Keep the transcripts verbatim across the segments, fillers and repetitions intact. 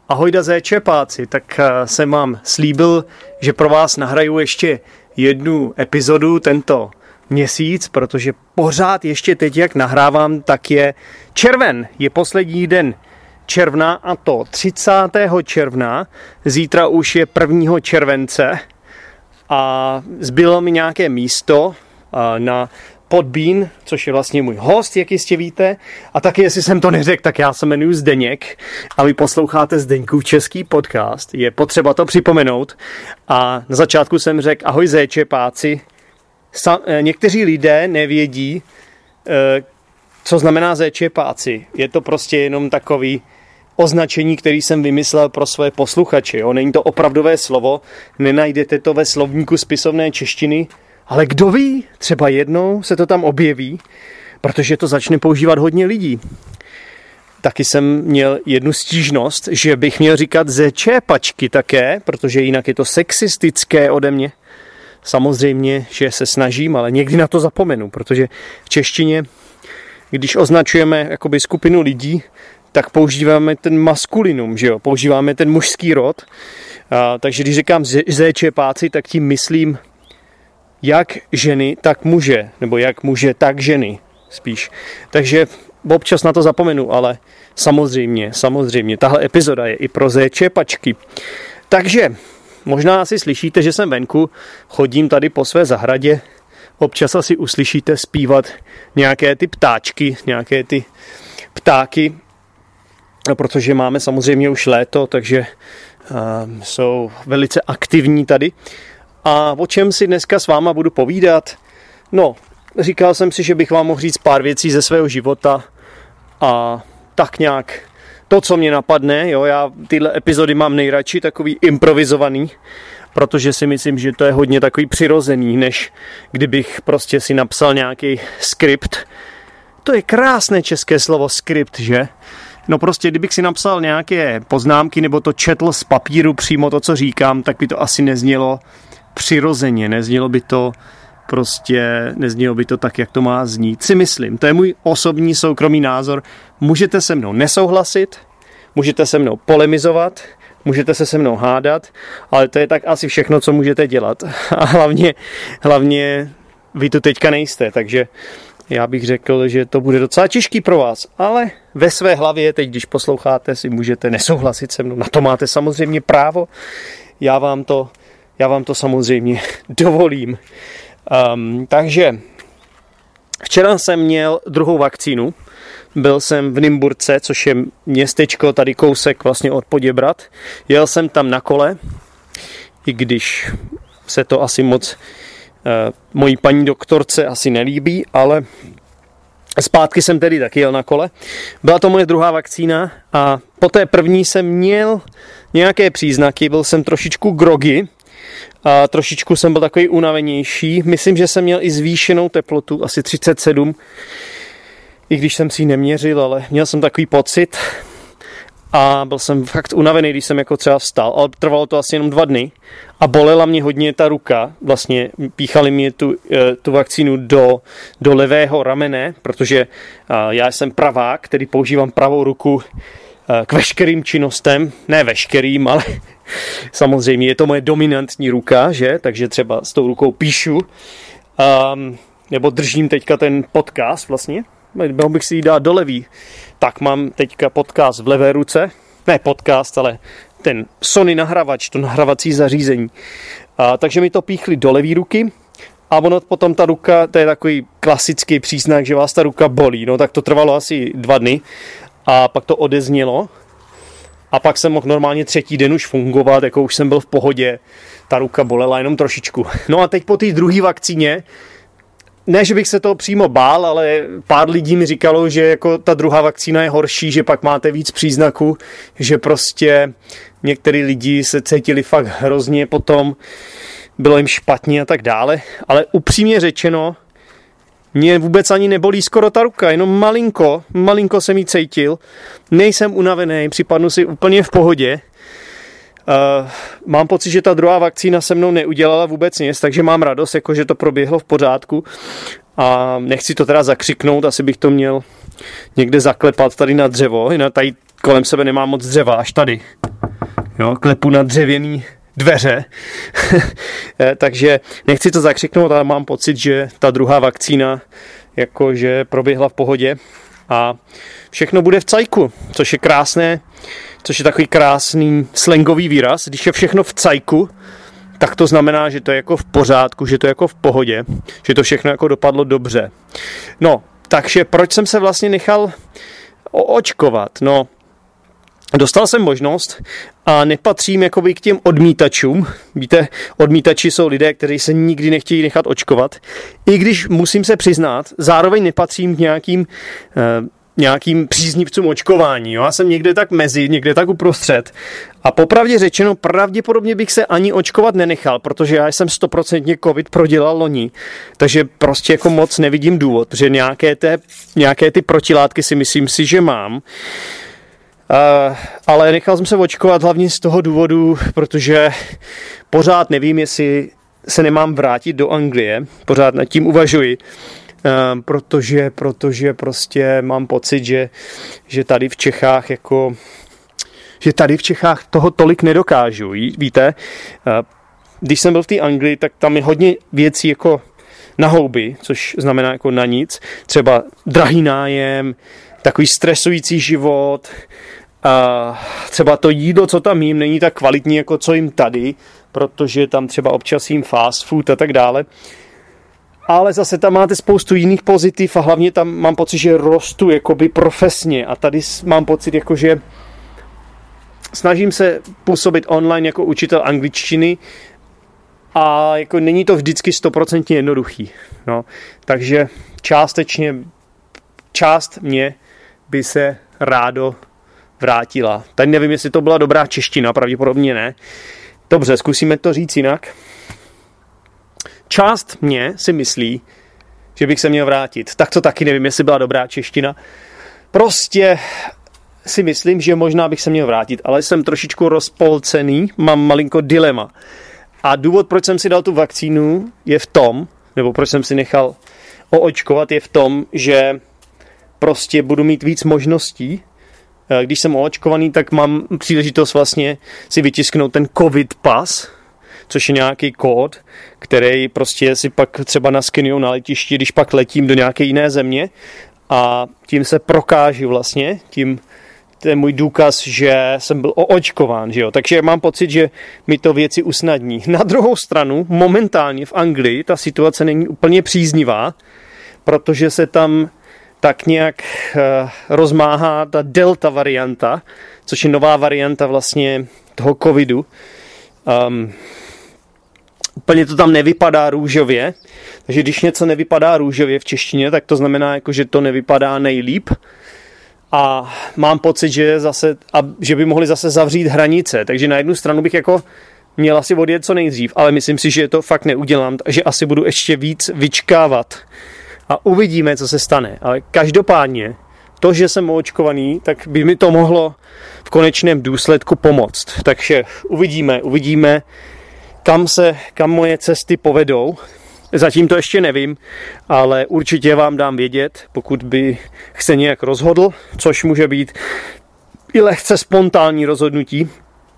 Ahojda zéčepáci, tak jsem vám slíbil, že pro vás nahraju ještě jednu epizodu tento měsíc, protože pořád ještě teď, jak nahrávám, tak je červen, je poslední den června a to třicátého června, zítra už je prvního července a zbylo mi nějaké místo na Podbean, což je vlastně můj host, jak jistě víte. A taky, jestli jsem to neřekl, tak já se jmenuji Zdeněk a vy posloucháte Zdeňkův český podcast. Je potřeba to připomenout. A na začátku jsem řekl, ahoj zéčepáci. Sa- někteří lidé nevědí, co znamená zéčepáci. Je to prostě jenom takový označení, který jsem vymyslel pro svoje posluchače. Jo? Není to opravdové slovo, nenajdete to ve slovníku spisovné češtiny, ale kdo ví, třeba jednou se to tam objeví, protože to začne používat hodně lidí. Taky jsem měl jednu stížnost, že bych měl říkat zéčepačky také, protože jinak je to sexistické ode mě. Samozřejmě, že se snažím, ale někdy na to zapomenu, protože v češtině, když označujeme jakoby skupinu lidí, tak používáme ten maskulinum, že jo? Používáme ten mužský rod. A, takže když říkám zéčepáci, tak tím myslím jak ženy, tak muže, nebo jak muže, tak ženy spíš. Takže občas na to zapomenu, ale samozřejmě, samozřejmě, tahle epizoda je i pro zéčepačky. Takže možná asi slyšíte, že jsem venku, chodím tady po své zahradě, občas asi uslyšíte zpívat nějaké ty ptáčky, nějaké ty ptáky, protože máme samozřejmě už léto, takže uh, jsou velice aktivní tady. A o čem si dneska s váma budu povídat? No, říkal jsem si, že bych vám mohl říct pár věcí ze svého života a tak nějak to, co mě napadne, jo, já tyhle epizody mám nejradši takový improvizovaný, protože si myslím, že to je hodně takový přirozený, než kdybych prostě si napsal nějaký skript. To je krásné české slovo skript, že? No prostě, kdybych si napsal nějaké poznámky nebo to četl z papíru přímo to, co říkám, tak by to asi neznělo přirozeně, neznělo by to prostě, neznělo by to tak, jak to má znít. Si myslím, to je můj osobní soukromý názor. Můžete se mnou nesouhlasit, můžete se mnou polemizovat, můžete se se mnou hádat, ale to je tak asi všechno, co můžete dělat. A hlavně, hlavně vy tu teďka nejste, takže já bych řekl, že to bude docela těžký pro vás, ale ve své hlavě teď, když posloucháte, si můžete nesouhlasit se mnou. Na to máte samozřejmě právo. Já vám to Já vám to samozřejmě dovolím. Um, takže včera jsem měl druhou vakcínu. Byl jsem v Nymburce, což je městečko tady kousek vlastně od Poděbrad. Jel jsem tam na kole, i když se to asi moc uh, mojí paní doktorce asi nelíbí, ale zpátky jsem tedy taky jel na kole. Byla to moje druhá vakcína a po té první jsem měl nějaké příznaky. Byl jsem trošičku groggy, a trošičku jsem byl takový unavenější. Myslím, že jsem měl i zvýšenou teplotu, asi třicet sedm, i když jsem si ji neměřil, ale měl jsem takový pocit a byl jsem fakt unavený, když jsem jako třeba vstal, ale trvalo to asi jenom dva dny a bolela mě hodně ta ruka, vlastně píchali mě tu, tu vakcínu do, do levého ramene, protože já jsem pravák, který používám pravou ruku k veškerým činnostem, ne veškerým, ale samozřejmě je to moje dominantní ruka, že? Takže třeba s tou rukou píšu, um, nebo držím teďka ten podcast vlastně, mohl bych si ji dát do levý. Tak mám teďka podcast v levé ruce, ne podcast, ale ten Sony nahrávač, to nahrávací zařízení. Uh, takže mi to píchli do levý ruky a ono potom ta ruka, to je takový klasický příznak, že vás ta ruka bolí, no tak to trvalo asi dva dny. A pak to odeznělo a pak jsem mohl normálně třetí den už fungovat, jako už jsem byl v pohodě, ta ruka bolela jenom trošičku. No a teď po té druhé vakcíně, ne, že bych se toho přímo bál, ale pár lidí mi říkalo, že jako ta druhá vakcína je horší, že pak máte víc příznaků, že prostě některý lidi se cítili fakt hrozně potom, bylo jim špatně a tak dále, ale upřímně řečeno, mě vůbec ani nebolí skoro ta ruka, jenom malinko, malinko jsem jí cítil. Nejsem unavený, připadnu si úplně v pohodě. Uh, mám pocit, že ta druhá vakcína se mnou neudělala vůbec nic, takže mám radost, jako že to proběhlo v pořádku. A nechci to teda zakřiknout, asi bych to měl někde zaklepat tady na dřevo. Jinak tady kolem sebe nemám moc dřeva, až tady. jo, klepu na dřevěný dveře, takže nechci to zakřiknout, ale mám pocit, že ta druhá vakcína jakože proběhla v pohodě a všechno bude v cajku, což je krásné, což je takový krásný slangový výraz. Když je všechno v cajku, tak to znamená, že to je jako v pořádku, že to je jako v pohodě, že to všechno jako dopadlo dobře. No, takže proč jsem se vlastně nechal oočkovat? No, dostal jsem možnost a nepatřím jakoby k těm odmítačům. Víte, odmítači jsou lidé, kteří se nikdy nechtějí nechat očkovat. I když musím se přiznat, zároveň nepatřím k nějakým, eh, nějakým příznivcům očkování. Jo? Já jsem někde tak mezi, někde tak uprostřed. A popravdě řečeno, pravděpodobně bych se ani očkovat nenechal, protože já jsem stoprocentně covid prodělal loni. Takže prostě jako moc nevidím důvod, protože nějaké, té, nějaké ty protilátky si myslím si, že mám. Uh, ale nechal jsem se očkovat hlavně z toho důvodu, protože pořád nevím, jestli se nemám vrátit do Anglie. Pořád nad tím uvažuji. Uh, protože, protože prostě mám pocit, že, že tady v Čechách jako že tady v Čechách toho tolik nedokážu, víte. Uh, když jsem byl v té Anglii, tak tam je hodně věcí jako na houby, což znamená jako na nic. Třeba drahý nájem, takový stresující život, a třeba to jídlo, co tam jím, není tak kvalitní, jako co jim tady, protože tam třeba občas jím fast food a tak dále. Ale zase tam máte spoustu jiných pozitiv a hlavně tam mám pocit, že rostu jakoby profesně a tady mám pocit, jako že snažím se působit online jako učitel angličtiny a jako není to vždycky stoprocentně jednoduchý. No, takže částečně část mě by se rádo vrátila. Tady nevím, jestli to byla dobrá čeština, pravděpodobně ne. Dobře, zkusíme to říct jinak. Část mě si myslí, že bych se měl vrátit. Tak to taky nevím, jestli byla dobrá čeština. Prostě si myslím, že možná bych se měl vrátit, ale jsem trošičku rozpolcený, mám malinko dilema. A důvod, proč jsem si dal tu vakcínu, je v tom, nebo proč jsem si nechal oočkovat, je v tom, že prostě budu mít víc možností. Když jsem oočkovaný, tak mám příležitost vlastně si vytisknout ten covid pas, což je nějaký kód, který prostě si pak třeba naskenujou na letišti, když pak letím do nějaké jiné země a tím se prokážu vlastně, tím to je můj důkaz, že jsem byl oočkován, že jo? Takže mám pocit, že mi to věci usnadní. Na druhou stranu, momentálně v Anglii ta situace není úplně příznivá, protože se tam tak nějak uh, rozmáhá ta delta varianta, což je nová varianta vlastně toho covidu. Um, úplně to tam nevypadá růžově, takže když něco nevypadá růžově v češtině, tak to znamená, jako, že to nevypadá nejlíp. A mám pocit, že, zase, a, že by mohli zase zavřít hranice, takže na jednu stranu bych jako měl asi odjet co nejdřív, ale myslím si, že to fakt neudělám, že asi budu ještě víc vyčkávat. A uvidíme, co se stane. Ale každopádně, to, že jsem oočkovaný, tak by mi to mohlo v konečném důsledku pomoct. Takže uvidíme, uvidíme, kam se, kam moje cesty povedou. Zatím to ještě nevím, ale určitě vám dám vědět, pokud by se nějak rozhodl, což může být i lehce spontánní rozhodnutí.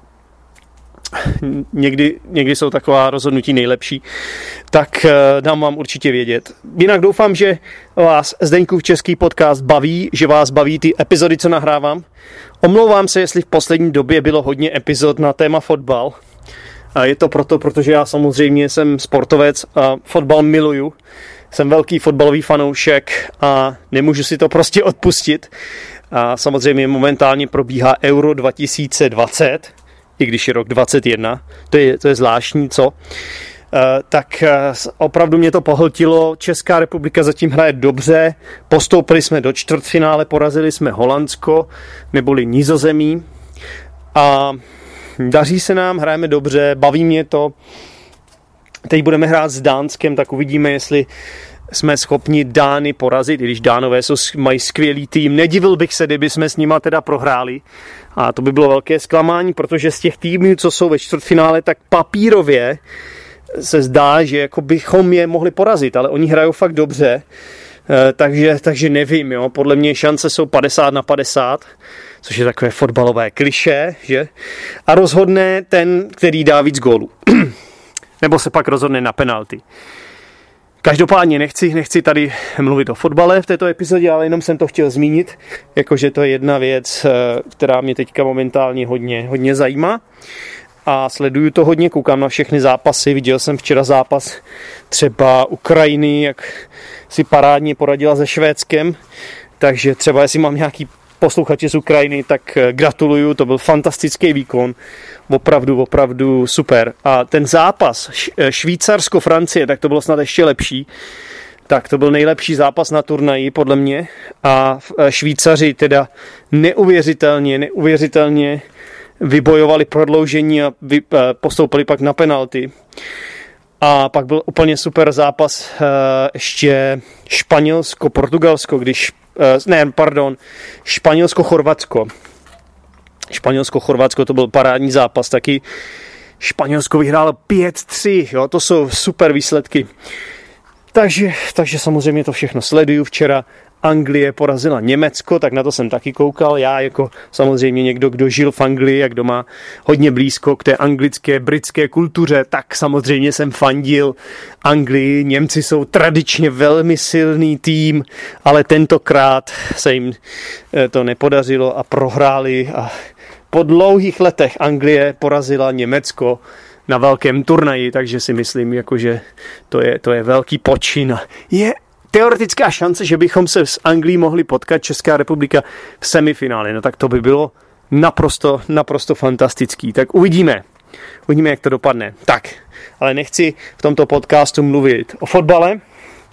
Někdy, někdy jsou taková rozhodnutí nejlepší, tak dám vám určitě vědět. Jinak doufám, že vás Zdeňkův český podcast baví, že vás baví ty epizody, co nahrávám. Omlouvám se, jestli v poslední době bylo hodně epizod na téma fotbal. A je to proto, protože já samozřejmě jsem sportovec a fotbal miluju. Jsem velký fotbalový fanoušek a nemůžu si to prostě odpustit. A samozřejmě momentálně probíhá Euro dva tisíce dvacet, i když je rok dvacet jedna, to je, to je zvláštní, co? Uh, tak uh, opravdu mě to pohltilo, Česká republika zatím hraje dobře, postoupili jsme do čtvrtfinále, porazili jsme Holandsko, neboli Nizozemí a daří se nám, hrajeme dobře, baví mě to. Teď budeme hrát s Dánskem, tak uvidíme, jestli jsme schopni Dány porazit, i když Dánové jsou, mají skvělý tým. Nedivil bych se, kdyby jsme s nima teda prohráli. A to by bylo velké zklamání, protože z těch týmů, co jsou ve čtvrtfinále, tak papírově se zdá, že jako bychom je mohli porazit, ale oni hrajou fakt dobře. Takže, takže nevím, jo. Podle mě šance jsou padesát na padesát. což je takové fotbalové klišé, že? A rozhodne ten, který dá víc gólů. Nebo se pak rozhodne na penalty. Každopádně nechci, nechci tady mluvit o fotbale v této epizodě, ale jenom jsem to chtěl zmínit, jakože to je jedna věc, která mě teďka momentálně hodně, hodně zajímá. A sleduju to hodně, koukám na všechny zápasy, viděl jsem včera zápas třeba Ukrajiny, jak si parádně poradila se Švédskem, takže třeba jestli mám nějaký posluchače z Ukrajiny, tak gratuluju, to byl fantastický výkon, opravdu, opravdu super. A ten zápas Švýcarsko-Francie, tak to bylo snad ještě lepší, tak to byl nejlepší zápas na turnaji podle mě a Švýcaři teda neuvěřitelně, neuvěřitelně vybojovali prodloužení a vy, postoupili pak na penalty. A pak byl úplně super zápas ještě Španělsko-Portugalsko, když, ne, pardon, Španělsko-Chorvatsko. Španělsko-Chorvatsko, to byl parádní zápas, taky Španělsko vyhrálo pět tři, jo, to jsou super výsledky. Takže, takže samozřejmě to všechno sleduju. Včera Anglie porazila Německo, tak na to jsem taky koukal. Já jako samozřejmě někdo, kdo žil v Anglii a kdo má hodně blízko k té anglické, britské kultuře, tak samozřejmě jsem fandil Anglii. Němci jsou tradičně velmi silný tým, ale tentokrát se jim to nepodařilo a prohráli. A po dlouhých letech Anglie porazila Německo na velkém turnaji, takže si myslím, jakože to je, to je velký počin. Je teoretická šance, že bychom se s Anglií mohli potkat, Česká republika v semifinále. No tak to by bylo naprosto, naprosto fantastický. Tak uvidíme. Uvidíme, jak to dopadne. Tak, ale nechci v tomto podcastu mluvit o fotbale.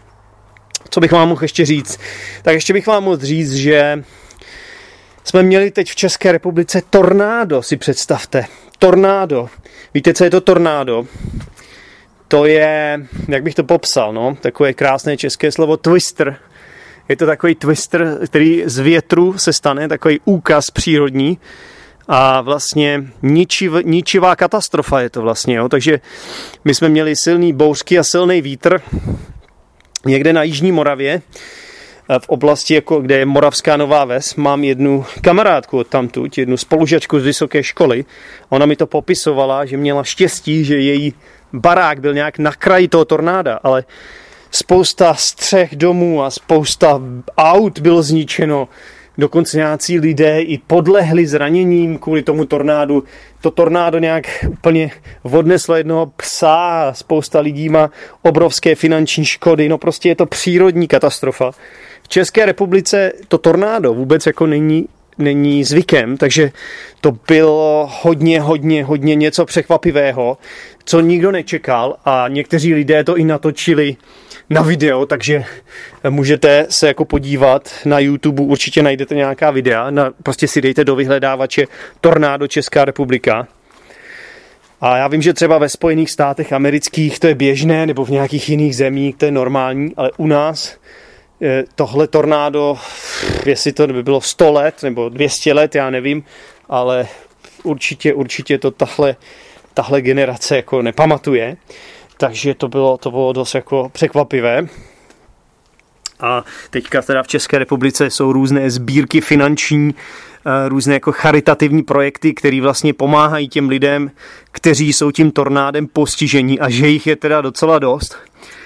Co bych vám mohl ještě říct? Tak ještě bych vám mohl říct, že jsme měli teď v České republice tornádo, si představte. Tornádo. Víte, co je to tornádo? To je, jak bych to popsal, no, takové krásné české slovo twister. Je to takový twister, který z větru se stane, takový úkaz přírodní a vlastně ničiv, ničivá katastrofa je to vlastně, jo. Takže my jsme měli silný bouřky a silný vítr někde na Jižní Moravě, v oblasti, jako, kde je Moravská Nová Ves. Mám jednu kamarádku od tamtud, jednu spolužačku z vysoké školy. Ona mi to popisovala, že měla štěstí, že její barák byl nějak na kraji toho tornáda, ale spousta střech domů a spousta aut bylo zničeno. Dokonce nějací lidé i podlehli zraněním kvůli tomu tornádu. To tornádo nějak úplně odneslo jednoho psa, spousta lidí má obrovské finanční škody. No prostě je to přírodní katastrofa. V České republice to tornádo vůbec jako není, není zvykem, takže to bylo hodně, hodně, hodně něco překvapivého, co nikdo nečekal a někteří lidé to i natočili na video, takže můžete se jako podívat na YouTube, určitě najdete nějaká videa, na, prostě si dejte do vyhledávače Tornádo Česká republika. A já vím, že třeba ve Spojených státech amerických to je běžné, nebo v nějakých jiných zemích to je normální, ale u nás tohle tornádo, jestli to by bylo sto let nebo dvě stě let, já nevím, ale určitě, určitě to tahle, tahle generace jako nepamatuje. Takže to bylo, to bylo dost jako překvapivé. A teďka teda v České republice jsou různé sbírky finanční, různé jako charitativní projekty, které vlastně pomáhají těm lidem, kteří jsou tím tornádem postižení a že jich je teda docela dost.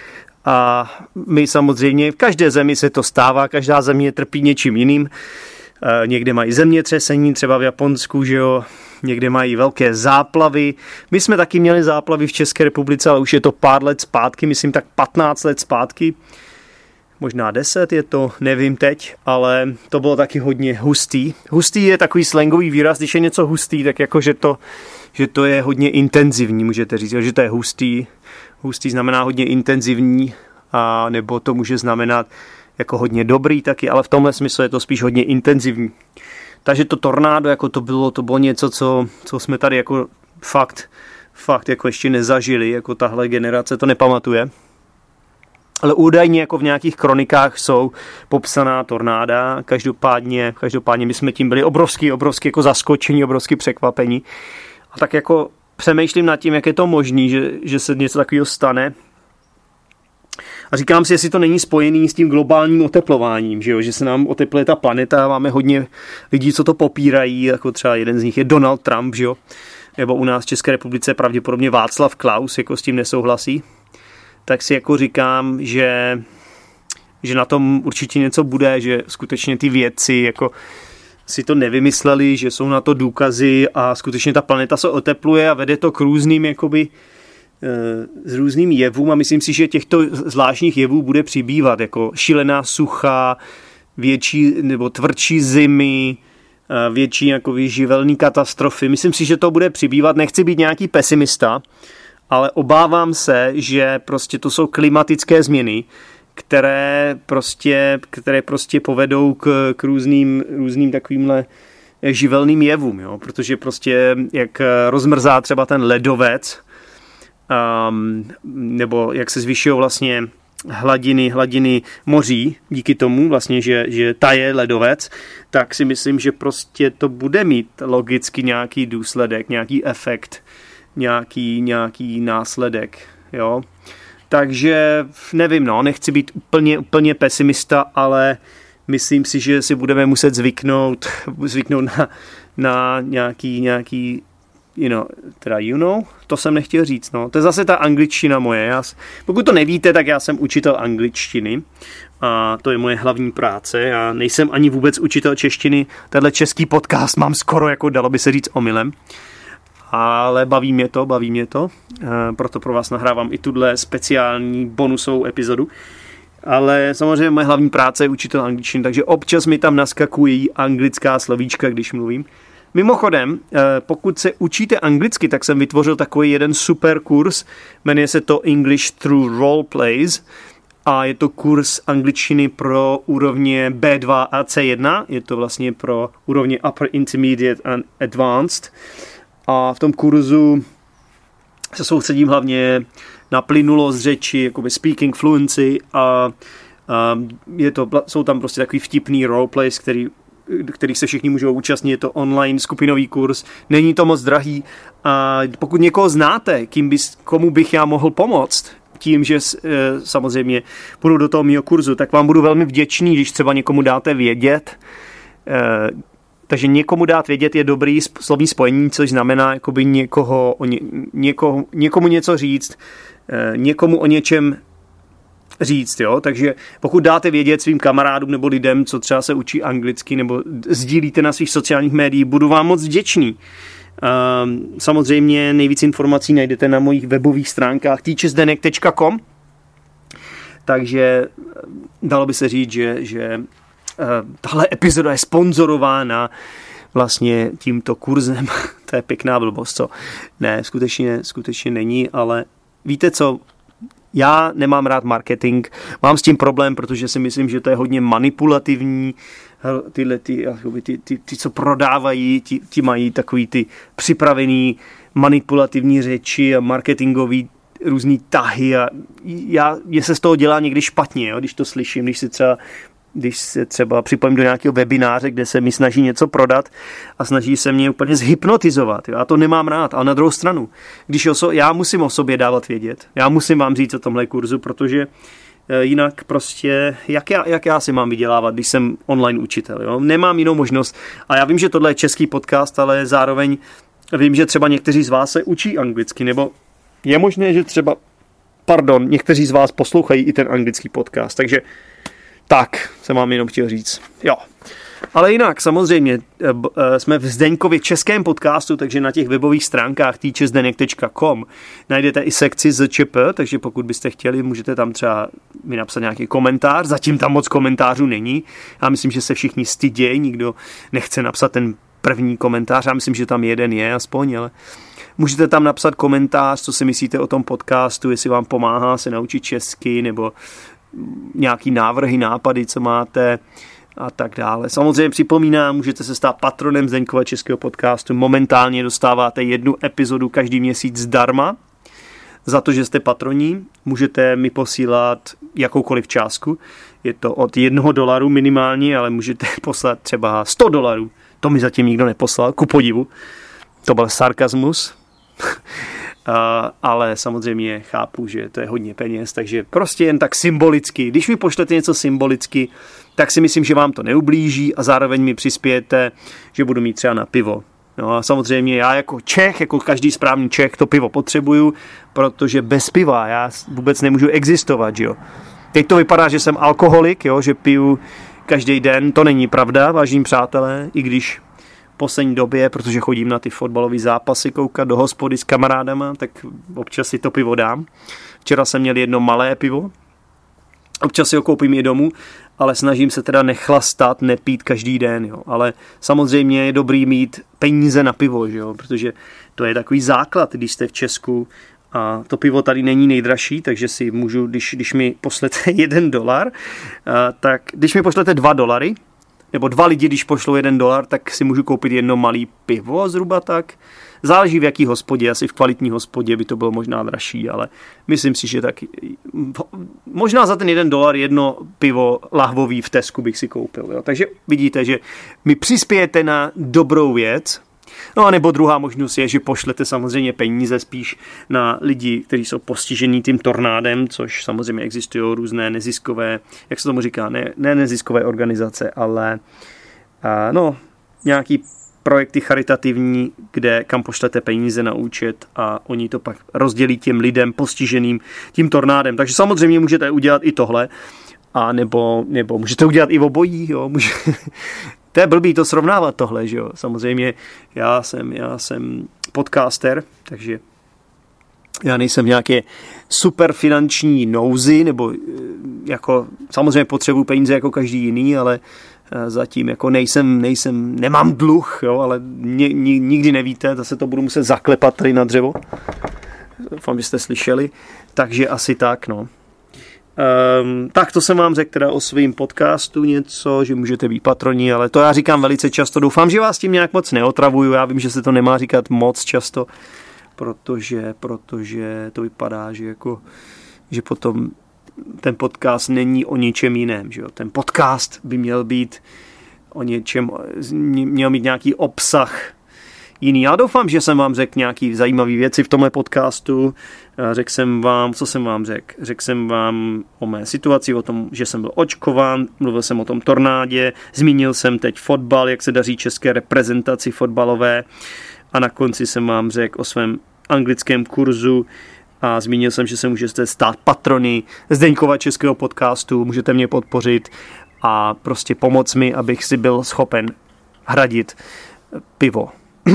A my samozřejmě, v každé zemi se to stává, každá země trpí něčím jiným. Někde mají zemětřesení, třeba v Japonsku, že jo, někde mají velké záplavy. My jsme taky měli záplavy v České republice, ale už je to pár let zpátky, myslím tak patnáct let zpátky. Možná deset je to, nevím teď, ale to bylo taky hodně hustý. Hustý je takový slangový výraz, když je něco hustý, tak jako, že to, že to je hodně intenzivní, můžete říct, že to je hustý. Hustý znamená hodně intenzivní, a nebo to může znamenat jako hodně dobrý taky, ale v tomhle smyslu je to spíš hodně intenzivní. Takže to tornádo, jako to bylo, to bylo něco, co, co jsme tady jako fakt, fakt jako ještě nezažili, jako tahle generace to nepamatuje. Ale údajně jako v nějakých kronikách jsou popsaná tornáda, každopádně, každopádně my jsme tím byli obrovský, obrovský jako zaskočení, obrovský překvapení. A tak jako přemýšlím nad tím, jak je to možný, že, že se něco takového stane. A říkám si, jestli to není spojený s tím globálním oteplováním, že, jo? Že se nám otepluje ta planeta, máme hodně lidí, co to popírají, jako třeba jeden z nich je Donald Trump, že jo? Nebo u nás v České republice pravděpodobně Václav Klaus jako s tím nesouhlasí. Tak si jako říkám, že, že na tom určitě něco bude, že skutečně ty vědci jako si to nevymysleli, že jsou na to důkazy a skutečně ta planeta se otepluje a vede to k různým jakoby s různým jevům a myslím si, že těchto zvláštních jevů bude přibývat, jako šílená sucha, větší nebo tvrdší zimy, větší jako živelní katastrofy. Myslím si, že to bude přibývat. Nechci být nějaký pesimista, ale obávám se, že prostě to jsou klimatické změny, které prostě, které prostě povedou k, k různým, různým takovýmhle živelným jevům, jo? Protože prostě jak rozmrzá třeba ten ledovec, um, nebo jak se zvyšují vlastně hladiny, hladiny moří, díky tomu vlastně, že, že taje ledovec, tak si myslím, že prostě to bude mít logicky nějaký důsledek, nějaký efekt, nějaký, nějaký následek, jo. Takže nevím, no, nechci být úplně, úplně pesimista, ale myslím si, že si budeme muset zvyknout, zvyknout na, na nějaký, nějaký, you know, teda you know, to jsem nechtěl říct, no. To je zase ta angličtina moje. Já, pokud to nevíte, tak já jsem učitel angličtiny a to je moje hlavní práce. Já nejsem ani vůbec učitel češtiny. Tenhle český podcast mám skoro, jako dalo by se říct, omylem. Ale baví mě to, baví mě to. Proto pro vás nahrávám i tuhle speciální bonusovou epizodu. Ale samozřejmě moje hlavní práce je učitel angličtiny, takže občas mi tam naskakují anglická slovíčka, když mluvím. Mimochodem, pokud se učíte anglicky, tak jsem vytvořil takový jeden super kurz, jmenuje se to English Through Role Plays a je to kurz angličtiny pro úrovně bé dva a cé jedna, je to vlastně pro úrovně Upper Intermediate and Advanced a v tom kurzu se soustředím hlavně na plynulost řeči, jakoby speaking fluency a, a je to, jsou tam prostě takový vtipný roleplays, který kterých se všichni můžou účastnit, je to online skupinový kurz, není to moc drahý a pokud někoho znáte, kým bys, komu bych já mohl pomoct, tím, že samozřejmě půjdu do toho mýho kurzu, tak vám budu velmi vděčný, když třeba někomu dáte vědět, takže někomu dát vědět je dobrý slovní spojení, což znamená jakoby někoho, ně, někoho, někomu něco říct, někomu o něčem říct, jo, takže pokud dáte vědět svým kamarádům nebo lidem, co třeba se učí anglicky nebo sdílíte na svých sociálních médiích, budu vám moc vděčný. Um, samozřejmě nejvíc informací najdete na mojich webových stránkách teachersdenek tečka com, takže dalo by se říct, že, že uh, tahle epizoda je sponzorována vlastně tímto kurzem. To je pěkná blbost, co? Ne, skutečně, skutečně není, ale víte co? Já nemám rád marketing, mám s tím problém, protože si myslím, že to je hodně manipulativní, tyhle ty, ty, ty, ty co prodávají, ti, ti mají takový ty připravený manipulativní řeči a marketingový různý tahy a já, je se z toho dělá někdy špatně, jo, když to slyším, když si třeba když se třeba připojím do nějakého webináře, kde se mi snaží něco prodat a snaží se mě úplně zhypnotizovat. Jo? Já to nemám rád, ale na druhou stranu, když oso- já musím o sobě dávat vědět, já musím vám říct o tomhle kurzu, protože jinak prostě, jak já, jak já si mám vydělávat, když jsem online učitel. Jo? Nemám jinou možnost. A já vím, že tohle je český podcast, ale zároveň vím, že třeba někteří z vás se učí anglicky, nebo je možné, že třeba, pardon, někteří z vás poslouchají i ten anglický podcast, takže tak, jsem vám jenom chtěl říct. Jo. Ale jinak, samozřejmě, jsme v Zdeňkově českém podcastu, takže na těch webových stránkách teachersdenek tečka com najdete i sekci Z Č P, takže pokud byste chtěli, můžete tam třeba mi napsat nějaký komentář. Zatím tam moc komentářů není. Já myslím, že se všichni stydějí, nikdo nechce napsat ten první komentář. Já myslím, že tam jeden je aspoň, ale můžete tam napsat komentář, co si myslíte o tom podcastu, jestli vám pomáhá se naučit česky, nebo nějaký návrhy, nápady, co máte a tak dále. Samozřejmě připomínám, můžete se stát patronem Zdeňkova českého podcastu. Momentálně dostáváte jednu epizodu každý měsíc zdarma. Za to, že jste patroní, můžete mi posílat jakoukoliv částku. Je to od jednoho dolaru minimálně, ale můžete poslat třeba sto dolarů. To mi zatím nikdo neposlal, ku podivu. To byl sarkazmus. ale samozřejmě chápu, že to je hodně peněz, takže prostě jen tak symbolicky. Když mi pošlete něco symbolicky, tak si myslím, že vám to neublíží a zároveň mi přispějete, že budu mít třeba na pivo. No a samozřejmě já jako Čech, jako každý správný Čech, to pivo potřebuju, protože bez piva já vůbec nemůžu existovat, jo. Teď to vypadá, že jsem alkoholik, jo, že piju každý den, to není pravda, vážení přátelé, i když v poslední době, protože chodím na ty fotbalové zápasy koukat do hospody s kamarádama, tak občas si to pivo dám. Včera jsem měl jedno malé pivo, občas si ho koupím i domů, ale snažím se teda nechlastat, nepít každý den, jo. Ale samozřejmě je dobrý mít peníze na pivo, že jo, protože to je takový základ, když jste v Česku a to pivo tady není nejdražší, takže si můžu, když, když mi pošlete jeden dolar, tak když mi pošlete dva dolary, nebo dva lidi, když pošlou jeden dolar, tak si můžu koupit jedno malý pivo zhruba tak. Záleží v jaký hospodě, asi v kvalitní hospodě by to bylo možná dražší, ale myslím si, že tak možná za ten jeden dolar jedno pivo lahvový v Tesku bych si koupil. Jo. Takže vidíte, že mi přispějete na dobrou věc. No a nebo druhá možnost je, že pošlete samozřejmě peníze spíš na lidi, kteří jsou postižení tím tornádem, což samozřejmě existují různé neziskové, jak se tomu říká, ne, ne neziskové organizace, ale a, no, nějaký projekty charitativní, kde kam pošlete peníze na účet a oni to pak rozdělí těm lidem postiženým tím tornádem. Takže samozřejmě můžete udělat i tohle, a nebo, nebo můžete udělat i obojí, jo, může... To je blbý to srovnávat tohle, že jo. Samozřejmě já jsem, já jsem podcaster, takže já nejsem v nějaké super finanční nouzi, nebo jako samozřejmě potřebuji peníze jako každý jiný, ale zatím jako nejsem, nejsem, nemám dluh, jo, ale ni, ni, nikdy nevíte, zase to budu muset zaklepat tady na dřevo. Doufám, že jste slyšeli, takže asi tak, no. Um, tak to jsem vám řekl teda o svým podcastu něco, že můžete být patroni, ale to já říkám velice často. Doufám, že vás tím nějak moc neotravuju. Já vím, že se to nemá říkat moc často, protože, protože to vypadá, že jako, že potom ten podcast není o ničem jiném. Že jo? Ten podcast by měl být o něčem, měl mít nějaký obsah jiný. Já doufám, že jsem vám řekl nějaký zajímavé věci v tomhle podcastu. Řekl jsem vám, co jsem vám řekl. Řekl jsem vám o mé situaci, o tom, že jsem byl očkován, mluvil jsem o tom tornádě, zmínil jsem teď fotbal, jak se daří české reprezentaci fotbalové a na konci jsem vám řekl o svém anglickém kurzu a zmínil jsem, že se můžete stát patrony Zdeňkova českého podcastu, můžete mě podpořit a prostě pomoct mi, abych si byl schopen hradit pivo.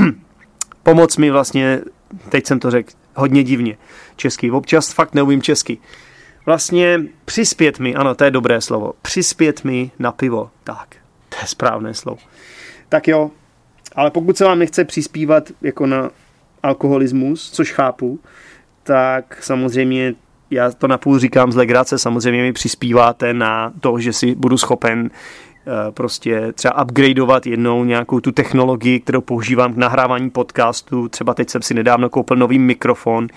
Pomoc mi vlastně, teď jsem to řekl hodně divně, česky, občas fakt neumím česky. Vlastně přispět mi, ano, to je dobré slovo, přispět mi na pivo, tak, to je správné slovo. Tak jo, ale pokud se vám nechce přispívat jako na alkoholismus, což chápu, tak samozřejmě, já to napůl říkám z legrace, samozřejmě mi přispíváte na to, že si budu schopen prostě třeba upgradeovat jednou nějakou tu technologii, kterou používám k nahrávání podcastu. Třeba teď jsem si nedávno koupil nový mikrofon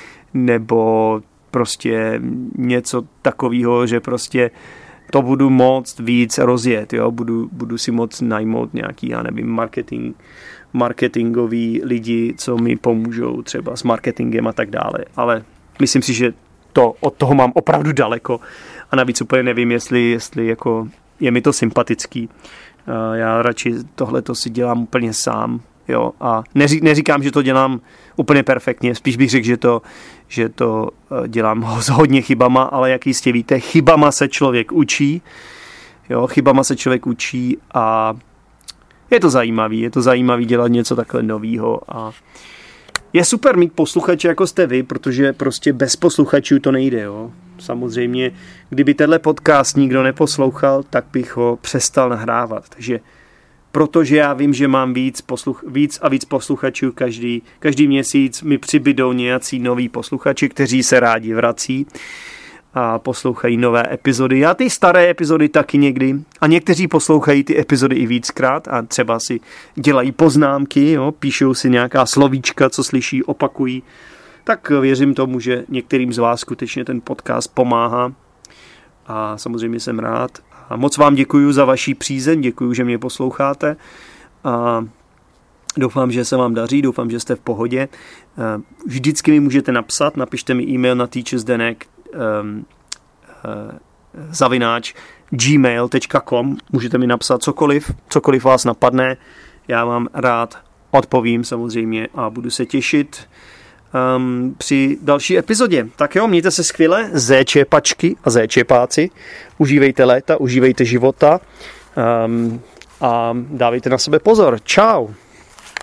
nebo prostě něco takového, že prostě to budu moct víc rozjet, jo? Budu, budu si moct najmout nějaký, já nevím, marketing, marketingový lidi, co mi pomůžou třeba s marketingem a tak dále. Ale myslím si, že to, od toho mám opravdu daleko a navíc úplně nevím, jestli, jestli jako je mi to sympatický. Já radši tohleto si dělám úplně sám. Jo? A neří, neříkám, že to dělám úplně perfektně. Spíš bych řekl, že to, že to dělám s hodně chybama, ale jak jistě víte, chybama se člověk učí. Jo? Chybama se člověk učí a je to zajímavý. Je to zajímavý dělat něco takhle novýho a je super mít posluchače jako jste vy, protože prostě bez posluchačů to nejde. Jo? Samozřejmě, kdyby tenhle podcast nikdo neposlouchal, tak bych ho přestal nahrávat. Takže protože já vím, že mám víc, posluch, víc a víc posluchačů každý, každý měsíc, mi přibydou nějací noví posluchači, kteří se rádi vrací a poslouchají nové epizody. Já ty staré epizody taky někdy a někteří poslouchají ty epizody i víckrát a třeba si dělají poznámky, jo, píšou si nějaká slovíčka, co slyší, opakují. Tak věřím tomu, že některým z vás skutečně ten podcast pomáhá a samozřejmě jsem rád. A moc vám děkuju za vaši přízeň, děkuju, že mě posloucháte. A Doufám, že se vám daří, doufám, že jste v pohodě. Vždycky mi můžete napsat, napište mi e-mail na teachersdenek um, uh, zavináč gmail tečka com. Můžete mi napsat cokoliv, cokoliv vás napadne. Já vám rád odpovím samozřejmě a budu se těšit um, při další epizodě. Tak jo, mějte se skvěle, zéčepačky a zéčepáci. Užívejte léta, užívejte života um, a dávejte na sebe pozor. Čau.